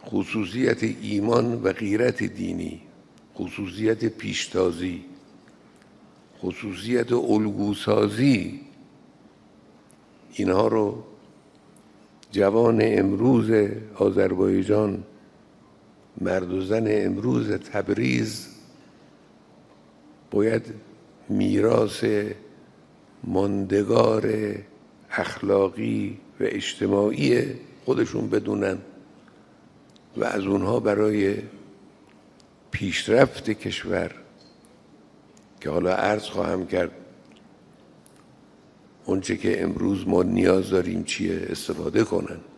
خصوصیت ایمان و غیرت دینی، خصوصیت پیشتازی، خصوصیت الگوسازی، اینها رو جوان امروز آذربایجان، مرد و زن امروز تبریز باید میراث ماندگار اخلاقی و اجتماعی خودشون بدونن و از اونها برای پیشرفت کشور که حالا عرض خواهم کرد اونچه که امروز ما نیاز داریم چیه استفاده کنن.